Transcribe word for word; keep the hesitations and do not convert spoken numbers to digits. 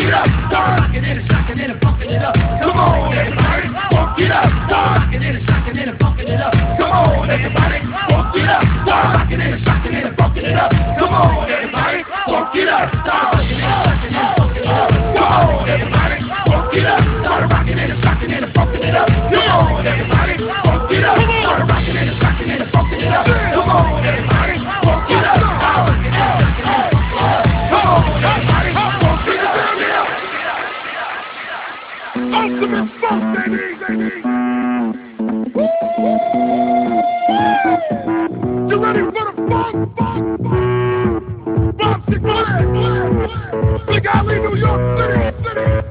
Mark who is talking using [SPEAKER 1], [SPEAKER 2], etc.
[SPEAKER 1] it up, start rocking it and shocking it and funking it up. Come on, everybody, funk it up, start rocking it and shocking it and funking it up. Come on, everybody, funk it up, start rocking it and shocking it and funking it up. Come on, everybody, funk it up, start rocking it and shocking it and funking it up. Come on, everybody, funk it up, start rocking it and shocking it and funking it up. Come on, everybody, funk it up, start rocking it and shocking it and funking it up. Come on, everybody, funk it up, start rocking it and shocking it and funking it up. Come on, everybody, funk it up. Ultimate funk, baby, baby. You ready for the funk, funk, funk? Bob Sinclair, Big Alley, New York City, City.